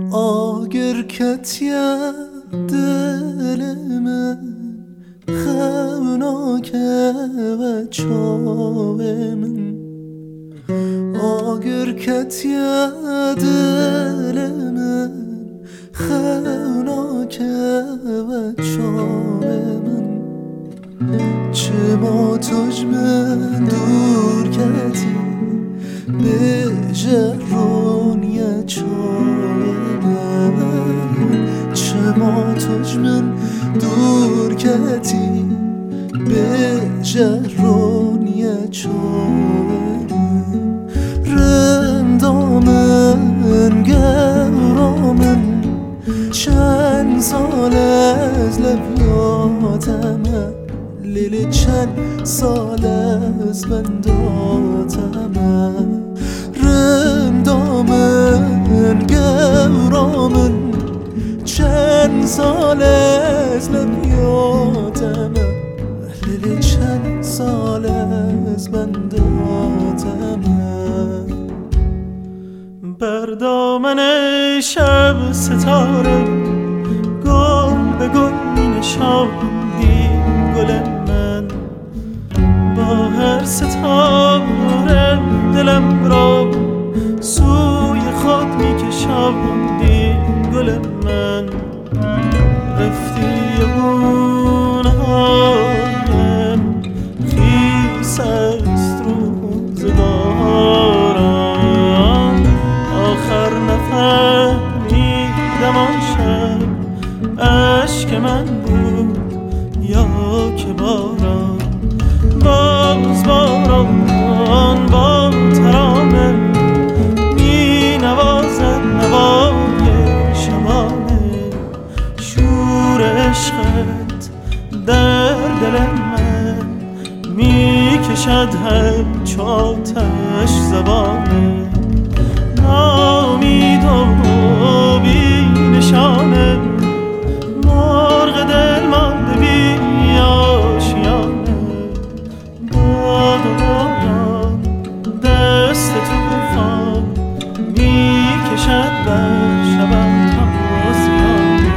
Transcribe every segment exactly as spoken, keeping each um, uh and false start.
آگر کتیه دل من خوناکه و چاوه من آگر کتیه دل من خوناکه و چاوه من چه ما توج من دور کتی به جرونیه چاوه چه ما توج من دور کتی به جرونیه چاوه رندامن گرامن چند سال از لبیاتمه لیلی چند سال از بنداتمه رندامن گرامن چند سال از لبیاتمه لیلی چند سال از بنداتمه بر دامن شب ستاره گل به گل می نشاندی گل من با هر ستاره دلم را سوی خود می کشاندی گل من رفتی اونهایم خیس است روزگارم آخر نفهمیدم آن شب عشق من بود یا که باران باز باران با ترانه می نوازد نوای شبانه شور عشقت در دل من می کشد همچو آتش زبانه نامید و بی نشانه مرغ دل مانده بی آشیانه باد و باران دست طوفان می کشد بر شبم تازیانه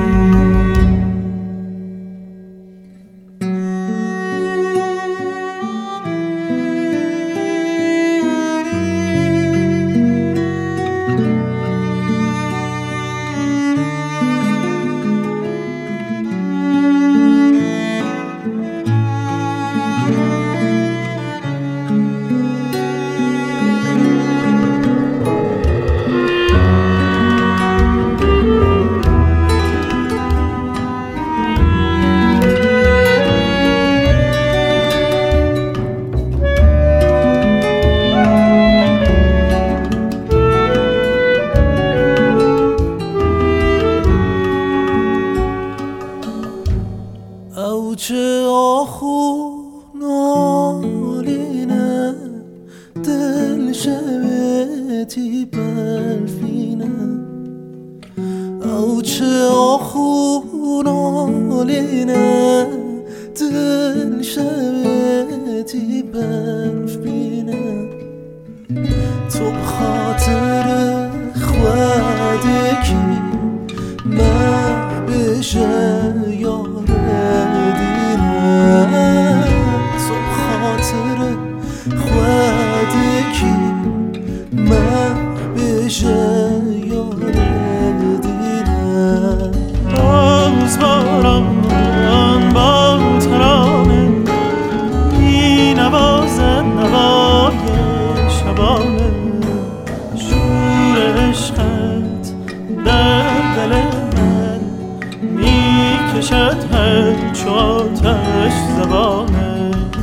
چه آخونالینه دل شبتی برفینه او چه آخونالینه دل شبتی برفینه تو بخاطر خودکی من بشه یاره تو خاطر خودکی من بشه یاره دیره باز باران با ترانه می نوازد نوای شبانه شور عشقت در دل من می کشد همچو آتش زبانه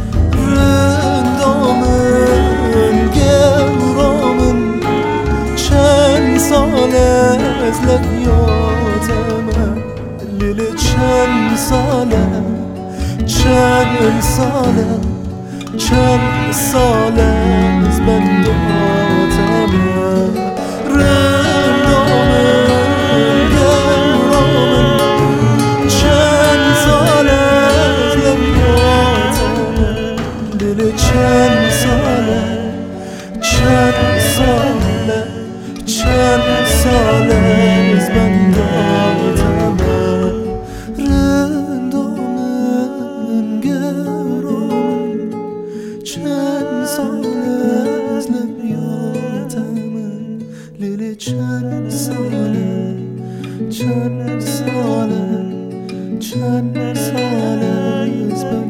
رندامن گرامن چند سال از لبیاتمه لیلی چند ساله چند ساله چند ساله از بنداتمه رندامن گرامن چند ساله از لبیاتمه لیلی چند ساله چند ساله چند ساله سال از بنداتم رندامن گرامن چند سال از لبیاتم لیلی چند ساله چند ساله چند ساله از